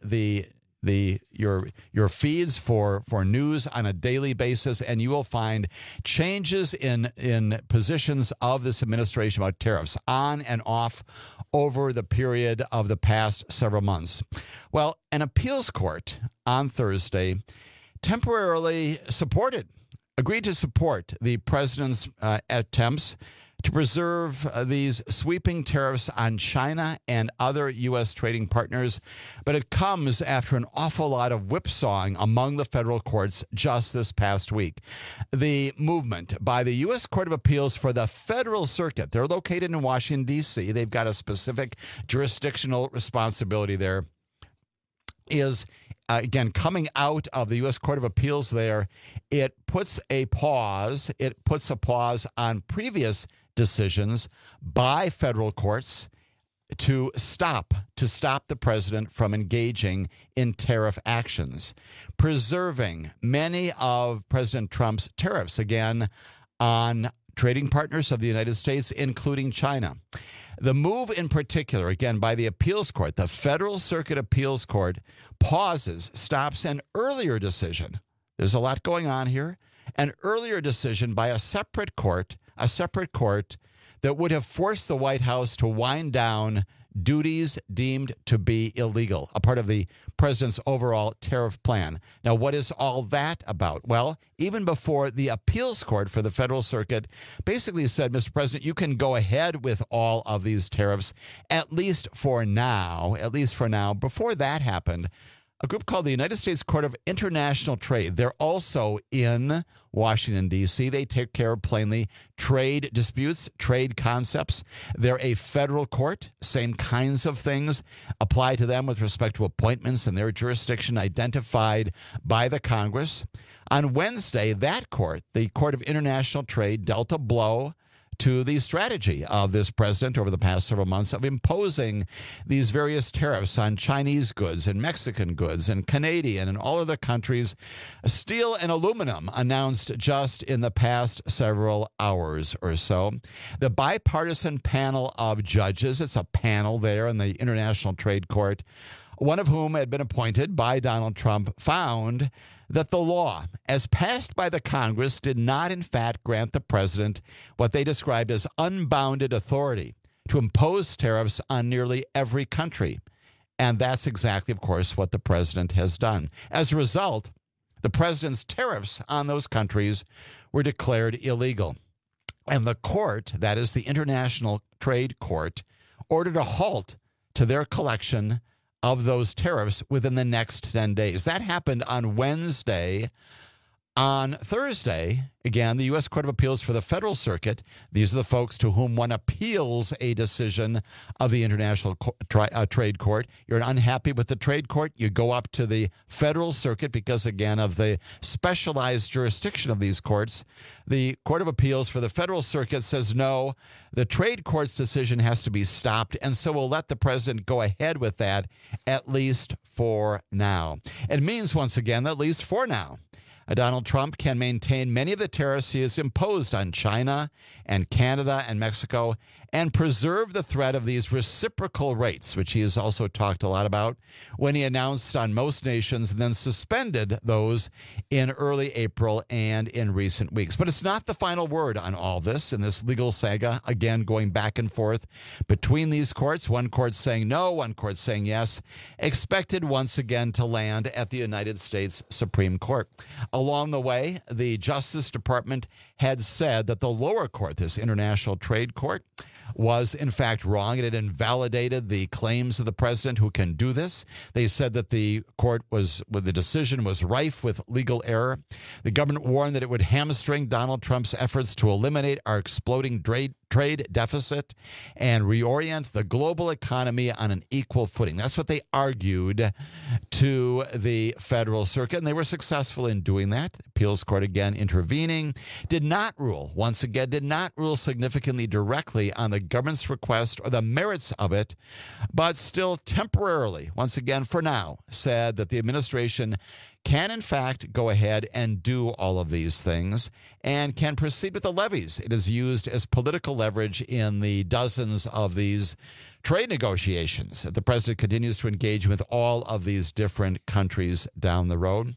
[SPEAKER 14] your feeds for news on a daily basis, and you will find changes in positions of this administration about tariffs on and off over the period of the past several months. Well, an appeals court on Thursday temporarily agreed to support the president's attempts to preserve these sweeping tariffs on China and other U.S. trading partners. But it comes after an awful lot of whipsawing among the federal courts just this past week. The movement by the U.S. Court of Appeals for the Federal Circuit, they're located in Washington, D.C. They've got a specific jurisdictional responsibility there, is again, coming out of the U.S. Court of Appeals there. It puts a pause on previous decisions by federal courts to stop the president from engaging in tariff actions, preserving many of President Trump's tariffs, again, on trading partners of the United States, including China. The move in particular, again, by the appeals court, the Federal Circuit Appeals Court, stops an earlier decision. There's a lot going on here. An earlier decision by a separate court that would have forced the White House to wind down duties deemed to be illegal, a part of the president's overall tariff plan. Now, what is all that about? Well, even before the appeals court for the Federal Circuit basically said, Mr. President, you can go ahead with all of these tariffs, at least for now. Before that happened, a group called the United States Court of International Trade. They're also in Washington, D.C. They take care of plainly trade disputes, trade concepts. They're a federal court. Same kinds of things apply to them with respect to appointments and their jurisdiction identified by the Congress. On Wednesday, that court, the Court of International Trade, dealt a blow to the strategy of this president over the past several months of imposing these various tariffs on Chinese goods and Mexican goods and Canadian and all other countries. Steel and aluminum announced just in the past several hours or so. The bipartisan panel of judges, it's a panel there in the International Trade Court, one of whom had been appointed by Donald Trump, found that the law, as passed by the Congress, did not in fact grant the president what they described as unbounded authority to impose tariffs on nearly every country. And that's exactly, of course, what the president has done. As a result, the president's tariffs on those countries were declared illegal. And the court, that is the International Trade Court, ordered a halt to their collection of those tariffs within the next 10 days. That happened on Wednesday. On Thursday, again, the U.S. Court of Appeals for the Federal Circuit, these are the folks to whom one appeals a decision of the International Trade Court. You're unhappy with the Trade Court, you go up to the Federal Circuit because, again, of the specialized jurisdiction of these courts. The Court of Appeals for the Federal Circuit says, no, the Trade Court's decision has to be stopped, and so we'll let the president go ahead with that, at least for now. It means, once again, at least for now, Donald Trump can maintain many of the tariffs he has imposed on China and Canada and Mexico and preserve the threat of these reciprocal rates, which he has also talked a lot about, when he announced on most nations and then suspended those in early April and in recent weeks. But it's not the final word on all this in this legal saga, again, going back and forth between these courts, one court saying no, one court saying yes, expected once again to land at the United States Supreme Court. Along the way, the Justice Department had said that the lower court, this International Trade Court, was in fact wrong. It had invalidated the claims of the president who can do this. They said that the decision was rife with legal error. The government warned that it would hamstring Donald Trump's efforts to eliminate our exploding trade deficit and reorient the global economy on an equal footing. That's what they argued to the Federal Circuit, and they were successful in doing that. Appeals Court again intervening, did not rule significantly directly on the government's request or the merits of it, but still temporarily, once again for now, said that the administration can in fact go ahead and do all of these things and can proceed with the levies it has used as political leverage in the dozens of these trade negotiations that the president continues to engage with all of these different countries down the road.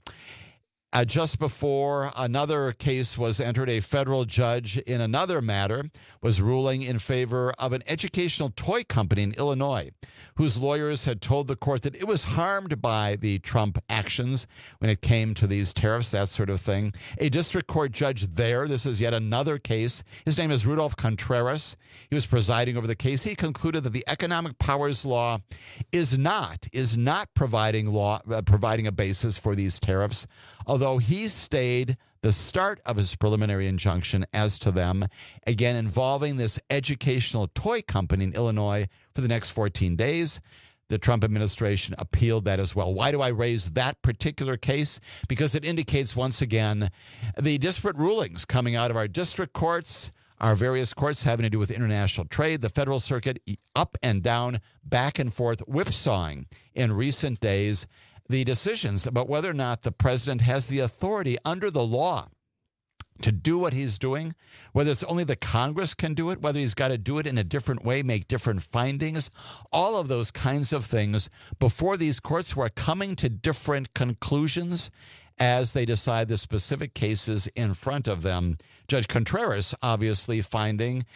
[SPEAKER 14] Just before another case was entered, a federal judge in another matter was ruling in favor of an educational toy company in Illinois, whose lawyers had told the court that it was harmed by the Trump actions when it came to these tariffs, that sort of thing. A district court judge there, this is yet another case. His name is Rudolph Contreras. He was presiding over the case. He concluded that the Economic Powers Law is not providing a basis for these tariffs, although he stayed the start of his preliminary injunction as to them, again involving this educational toy company in Illinois for the next 14 days. The Trump administration appealed that as well. Why do I raise that particular case? Because it indicates once again the disparate rulings coming out of our district courts, our various courts having to do with international trade, the Federal Circuit, up and down, back and forth, whipsawing in recent days the decisions about whether or not the president has the authority under the law to do what he's doing, whether it's only the Congress can do it, whether he's got to do it in a different way, make different findings, all of those kinds of things before these courts who are coming to different conclusions as they decide the specific cases in front of them. Judge Contreras obviously finding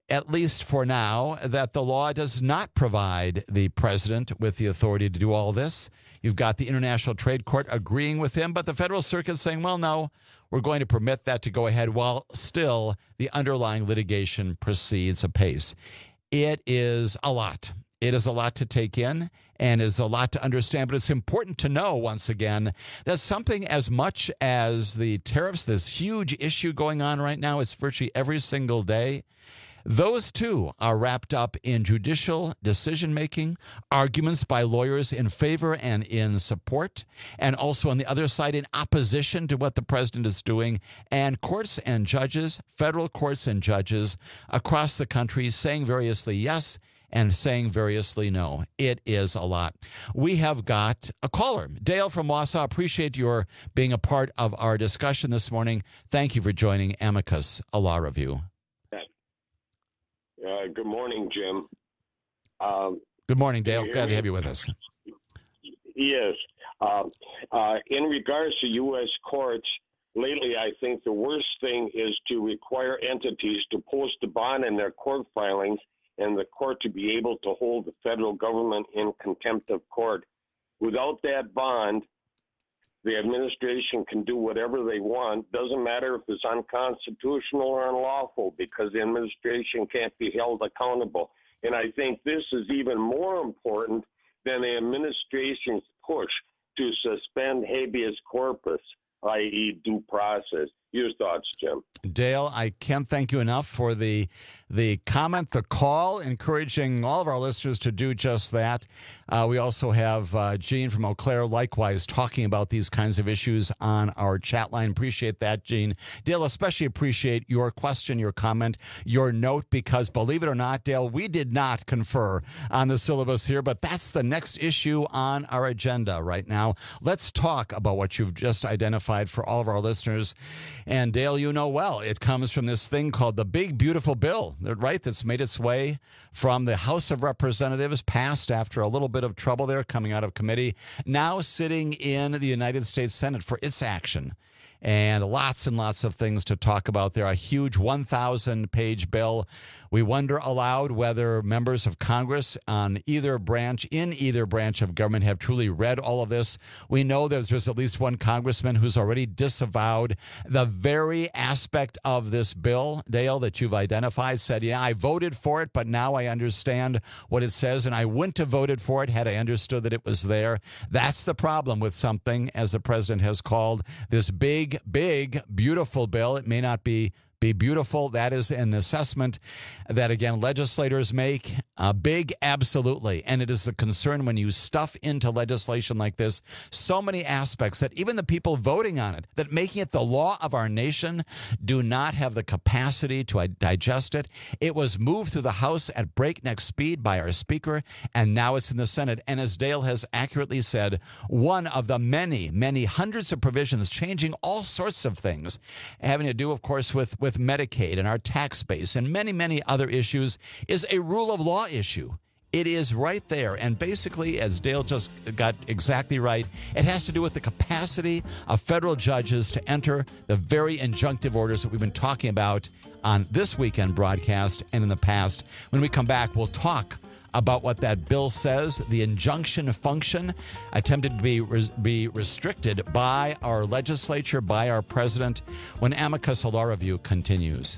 [SPEAKER 14] at least for now, that the law does not provide the president with the authority to do all this. You've got the International Trade Court agreeing with him, but the Federal Circuit saying, well, no, we're going to permit that to go ahead while still the underlying litigation proceeds apace. It is a lot. It is a lot to take in and is a lot to understand, but it's important to know, once again, that something as much as the tariffs, this huge issue going on right now, it's virtually every single day, those too are wrapped up in judicial decision-making, arguments by lawyers in favor and in support, and also on the other side in opposition to what the president is doing, and courts and judges, federal courts and judges across the country saying variously yes and saying variously no. It is a lot. We have got a caller. Dale from Wausau, appreciate your being a part of our discussion this morning. Thank you for joining Amicus, a law review.
[SPEAKER 4] Good morning, Jim.
[SPEAKER 14] Good morning, Dale. Glad to have you with us.
[SPEAKER 4] Yes. In regards to U.S. courts, lately I think the worst thing is to require entities to post a bond in their court filings and the court to be able to hold the federal government in contempt of court. Without that bond, the administration can do whatever they want. Doesn't matter if it's unconstitutional or unlawful, because the administration can't be held accountable. And I think this is even more important than the administration's push to suspend habeas corpus, i.e. due process. Your thoughts, Jim?
[SPEAKER 14] Dale, I can't thank you enough for the comment, the call, encouraging all of our listeners to do just that. We also have Gene from Eau Claire, likewise, talking about these kinds of issues on our chat line. Appreciate that, Gene. Dale, especially appreciate your question, your comment, your note, because believe it or not, Dale, we did not confer on the syllabus here, but that's the next issue on our agenda right now. Let's talk about what you've just identified for all of our listeners. And Dale, you know well, it comes from this thing called the Big Beautiful Bill, right? That's made its way from the House of Representatives, passed after a little bit of trouble there coming out of committee, now sitting in the United States Senate for its action. And lots of things to talk about there. A huge 1,000-page bill. We wonder aloud whether members of Congress in either branch of government have truly read all of this. We know that there's at least one congressman who's already disavowed the very aspect of this bill, Dale, that you've identified, said, yeah, I voted for it, but now I understand what it says, and I wouldn't have voted for it had I understood that it was there. That's the problem with something, as the president has called, this big, beautiful bill. It may not be beautiful. That is an assessment that, again, legislators make. Big, absolutely. And it is the concern when you stuff into legislation like this so many aspects that even the people voting on it, that making it the law of our nation, do not have the capacity to digest it. It was moved through the House at breakneck speed by our Speaker, and now it's in the Senate. And as Dale has accurately said, one of the many hundreds of provisions changing all sorts of things, having to do, of course, with Medicaid and our tax base and many other issues, is a rule of law issue. It is right there. And basically, as Dale just got exactly right, it has to do with the capacity of federal judges to enter the very injunctive orders that we've been talking about on this weekend broadcast and in the past. When we come back, we'll talk about what that bill says, the injunction function attempted to be restricted by our legislature, by our president, when Amicus, a law review, continues.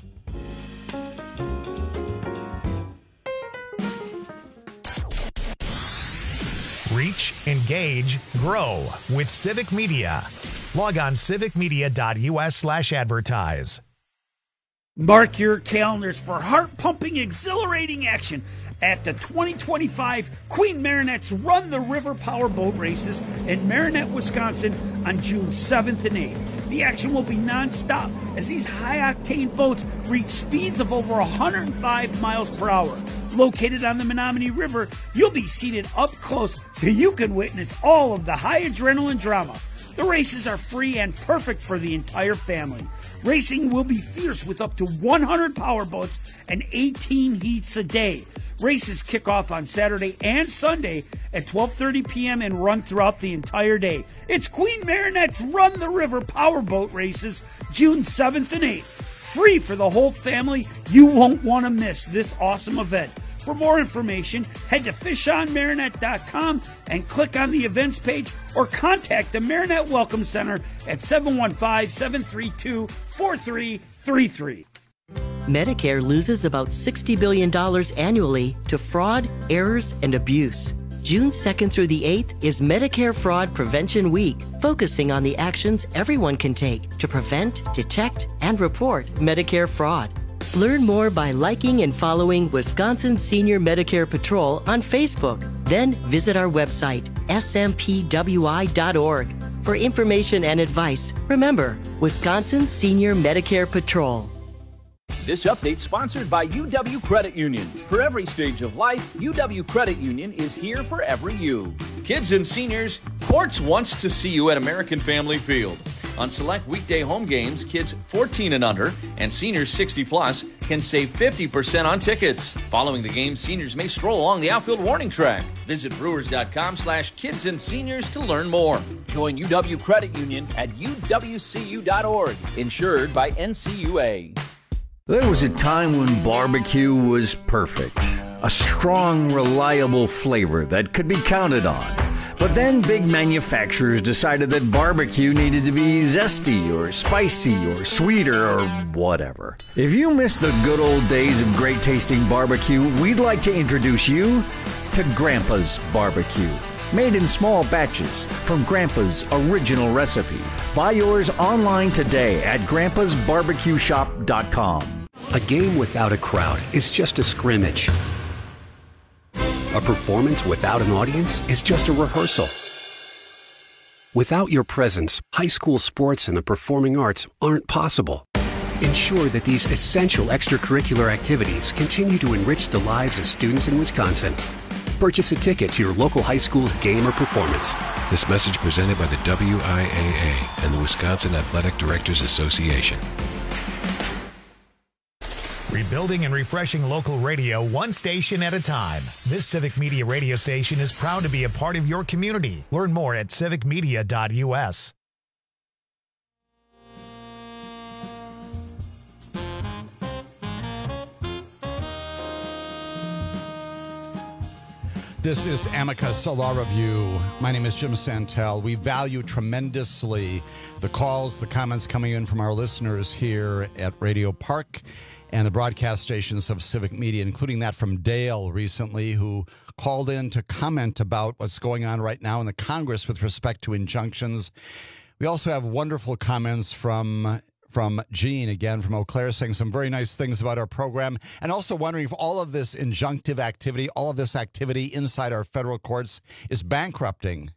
[SPEAKER 1] Reach, engage, grow with Civic Media. Log on civicmedia.us/advertise.
[SPEAKER 15] Mark your calendars for heart-pumping, exhilarating action at the 2025 Queen Marinette's Run the River Powerboat Races in Marinette, Wisconsin on June 7th and 8th. The action will be nonstop as these high-octane boats reach speeds of over 105 miles per hour. Located on the Menominee River, you'll be seated up close so you can witness all of the high adrenaline drama. The races are free and perfect for the entire family. Racing will be fierce with up to 100 powerboats and 18 heats a day. Races kick off on Saturday and Sunday at 12:30 p.m. and run throughout the entire day. It's Queen Marinette's Run the River Powerboat Races, June 7th and 8th. free for the whole family. You won't want to miss this awesome event. For more information, head to fishonmarinette.com and click on the events page or contact the Marinette Welcome Center at 715-732-4333.
[SPEAKER 7] Medicare loses about $60 billion annually to fraud, errors, and abuse. June 2nd through the 8th is Medicare Fraud Prevention Week, focusing on the actions everyone can take to prevent, detect, and report Medicare fraud. Learn more by liking and following Wisconsin Senior Medicare Patrol on Facebook. Then visit our website, smpwi.org. For information and advice, remember, Wisconsin Senior Medicare Patrol.
[SPEAKER 9] This update sponsored by UW Credit Union. For every stage of life, UW Credit Union is here for every you. Kids and seniors, Quartz wants to see you at American Family Field. On select weekday home games, kids 14 and under and seniors 60 plus can save 50% on tickets. Following the game, seniors may stroll along the outfield warning track. Visit brewers.com/kids and seniors to learn more. Join UW Credit Union at uwcu.org. Insured by NCUA.
[SPEAKER 10] There was a time when barbecue was perfect. A strong, reliable flavor that could be counted on. But then big manufacturers decided that barbecue needed to be zesty or spicy or sweeter or whatever. If you miss the good old days of great tasting barbecue, we'd like to introduce you to Grandpa's Barbecue. Made in small batches from Grandpa's original recipe. Buy yours online today at grandpasbarbecueshop.com.
[SPEAKER 24] A game without a crowd is just a scrimmage. A performance without an audience is just a rehearsal. Without your presence, high school sports and the performing arts aren't possible. Ensure that these essential extracurricular activities continue to enrich the lives of students in Wisconsin. Purchase a ticket to your local high school's game or performance.
[SPEAKER 25] This message presented by the WIAA and the Wisconsin Athletic Directors Association.
[SPEAKER 1] Rebuilding and refreshing local radio one station at a time. This Civic Media radio station is proud to be a part of your community. Learn more at civicmedia.us.
[SPEAKER 14] This is Amicus, a law review. My name is Jim Santel. We value tremendously the calls, the comments coming in from our listeners here at Radio Park and the broadcast stations of Civic Media, including that from Dale recently, who called in to comment about what's going on right now in the Congress with respect to injunctions. We also have wonderful comments from Jean, again, from Eau Claire, saying some very nice things about our program, and also wondering if all of this injunctive activity, all of this activity inside our federal courts is bankrupting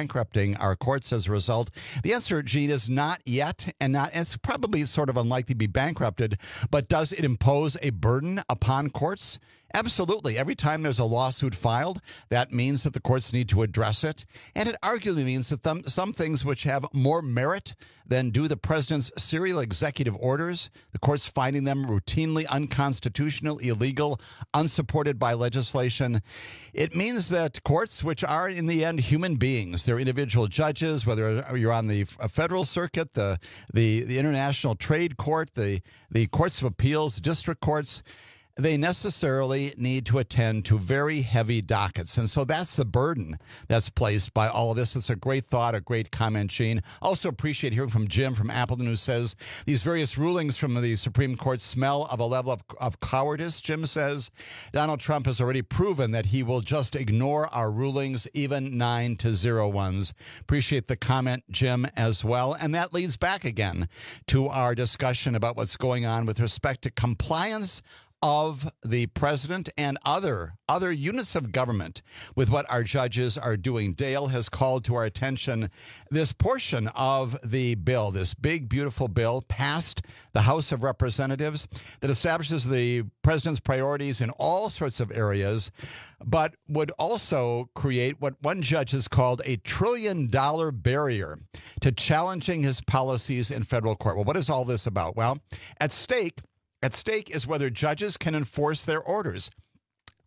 [SPEAKER 14] our courts as a result. The answer, Jean, is not yet, and it's probably sort of unlikely to be bankrupted, but does it impose a burden upon courts? Absolutely. Every time there's a lawsuit filed, that means that the courts need to address it. And it arguably means that some things which have more merit than do the president's serial executive orders, the courts finding them routinely unconstitutional, illegal, unsupported by legislation. It means that courts, which are in the end human beings, they're individual judges, whether you're on the federal circuit, the International Trade Court, the courts of appeals, district courts, they necessarily need to attend to very heavy dockets. And so that's the burden that's placed by all of this. It's a great thought, a great comment, Gene. Also appreciate hearing from Jim from Appleton, who says these various rulings from the Supreme Court smell of a level of cowardice. Jim says Donald Trump has already proven that he will just ignore our rulings, even 9-0 ones. Appreciate the comment, Jim, as well. And that leads back again to our discussion about what's going on with respect to compliance of the president and other units of government with what our judges are doing. Dale has called to our attention this portion of the bill, this big, beautiful bill passed the House of Representatives that establishes the president's priorities in all sorts of areas, but would also create what one judge has called a $1 trillion barrier to challenging his policies in federal court. Well, what is all this about? Well, at stake is whether judges can enforce their orders.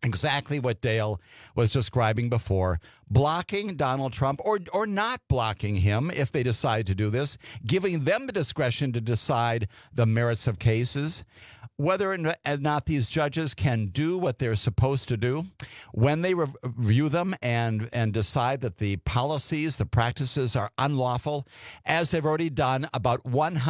[SPEAKER 14] Exactly what Dale was describing before, blocking Donald Trump or not blocking him if they decide to do this, giving them the discretion to decide the merits of cases, whether or not these judges can do what they're supposed to do when they review them and decide that the policies, the practices are unlawful, as they've already done about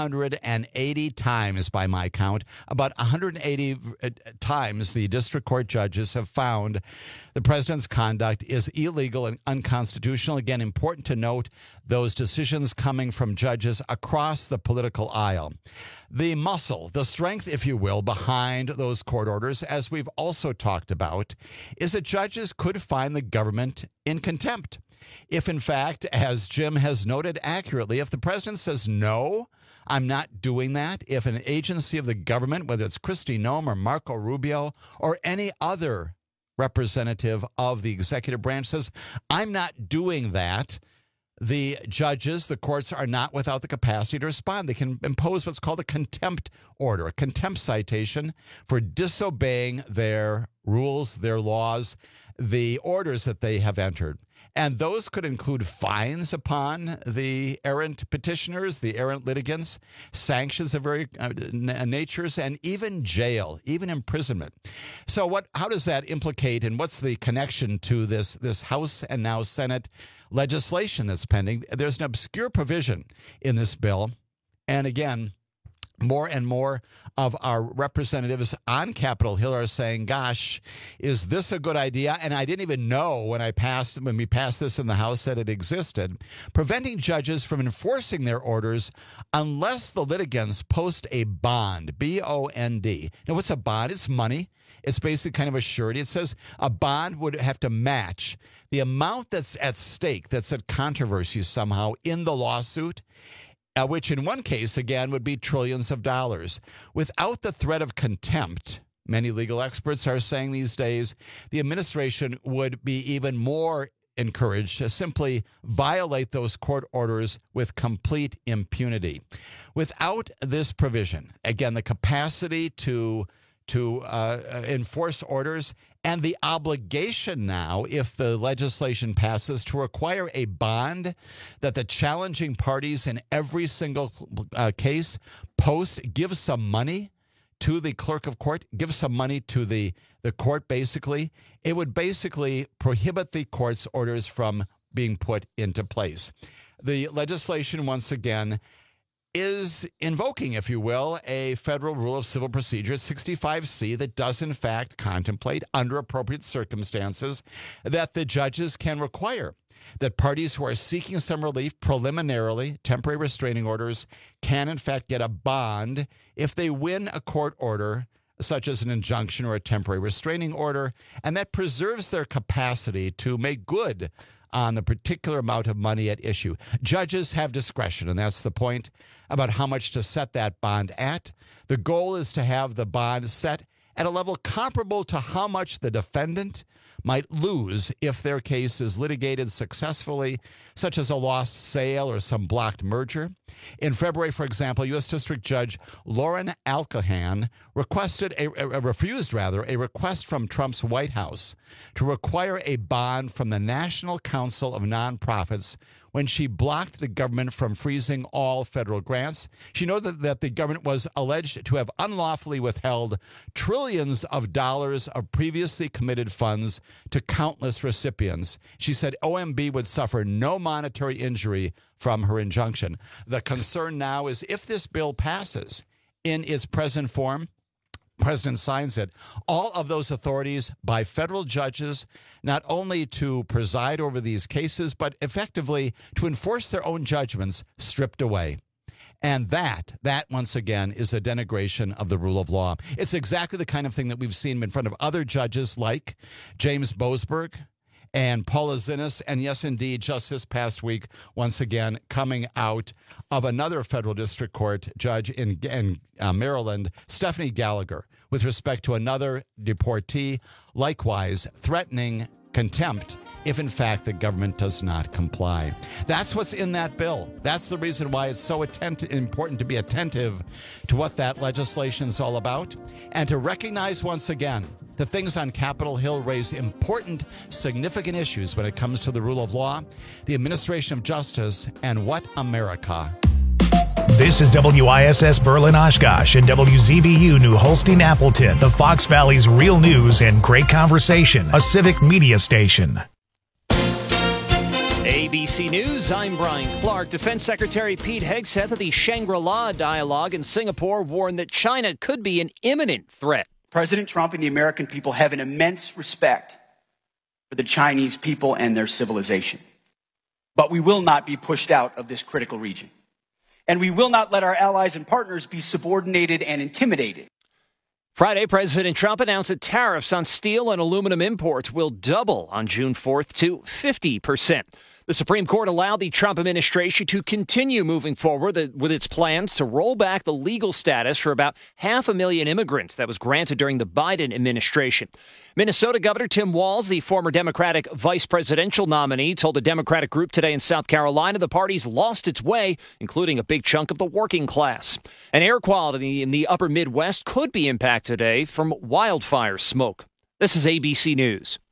[SPEAKER 14] 180 times by my count. About 180 times the district court judges have found the president's conduct is illegal and unconstitutional. Again, important to note those decisions coming from judges across the political aisle. The muscle, the strength, if you will, behind those court orders, as we've also talked about, is that judges could find the government in contempt. If, in fact, as Jim has noted accurately, if the president says, no, I'm not doing that, if an agency of the government, whether it's Kristi Noem or Marco Rubio or any other representative of the executive branch says, I'm not doing that, the judges, the courts are not without the capacity to respond. They can impose what's called a contempt order, a contempt citation for disobeying their rules, their laws, the orders that they have entered. And those could include fines upon the errant petitioners, the errant litigants, sanctions of various natures, and even jail, even imprisonment. So how does that implicate, and what's the connection to this House and now Senate legislation that's pending? There's an obscure provision in this bill. And again, more and more of our representatives on Capitol Hill are saying, gosh, is this a good idea? And I didn't even know when we passed this in the House that it existed. Preventing judges from enforcing their orders unless the litigants post a bond, B-O-N-D. Now, what's a bond? It's money. It's basically kind of a surety. It says a bond would have to match the amount that's at stake, that's at controversy somehow in the lawsuit, which in one case, again, would be trillions of dollars. Without the threat of contempt, many legal experts are saying these days, the administration would be even more encouraged to simply violate those court orders with complete impunity. Without this provision, again, the capacity to enforce orders and the obligation now, if the legislation passes, to require a bond that the challenging parties in every single case give some money to the clerk of court, give some money to the court, basically. It would basically prohibit the court's orders from being put into place. The legislation, once again, is invoking, if you will, a federal rule of civil procedure, 65C, that does in fact contemplate, under appropriate circumstances, that the judges can require that parties who are seeking some relief preliminarily, temporary restraining orders, can in fact get a bond if they win a court order, such as an injunction or a temporary restraining order, and that preserves their capacity to make good on the particular amount of money at issue. Judges have discretion, and that's the point about how much to set that bond at. The goal is to have the bond set at a level comparable to how much the defendant might lose if their case is litigated successfully, such as a lost sale or some blocked merger. In February, for example, U.S. District Judge Lauren Alcahan refused a request from Trump's White House to require a bond from the National Council of Nonprofits when she blocked the government from freezing all federal grants. She noted that the government was alleged to have unlawfully withheld trillions of dollars of previously committed funds to countless recipients. She said OMB would suffer no monetary injury from her injunction. The concern now is if this bill passes in its present form, President signs it, all of those authorities by federal judges, not only to preside over these cases, but effectively to enforce their own judgments, stripped away. And that once again, is a denigration of the rule of law. It's exactly the kind of thing that we've seen in front of other judges like James Boasberg and Paula Zinnes, and yes, indeed, just this past week, once again, coming out of another federal district court judge in Maryland, Stephanie Gallagher, with respect to another deportee, likewise threatening contempt if, in fact, the government does not comply. That's what's in that bill. That's the reason why it's so important to be attentive to what that legislation is all about and to recognize once again The things on Capitol Hill raise important, significant issues when it comes to the rule of law, the administration of justice, and what America.
[SPEAKER 1] This is WISS Berlin Oshkosh and WZBU New Holstein Appleton, the Fox Valley's real news and great conversation, a civic media station.
[SPEAKER 2] ABC News, I'm Brian Clark. Defense Secretary Pete Hegseth of the Shangri-La dialogue in Singapore warned that China could be an imminent threat.
[SPEAKER 3] President Trump and the American people have an immense respect for the Chinese people and their civilization. But we will not be pushed out of this critical region. And we will not let our allies and partners be subordinated and intimidated.
[SPEAKER 2] Friday, President Trump announced that tariffs on steel and aluminum imports will double on June 4th to 50%. The Supreme Court allowed the Trump administration to continue moving forward with its plans to roll back the legal status for about 500,000 immigrants that was granted during the Biden administration. Minnesota Governor Tim Walz, the former Democratic vice presidential nominee, told a Democratic group today in South Carolina the party's lost its way, including a big chunk of the working class. And air quality in the upper Midwest could be impacted today from wildfire smoke. This is ABC News.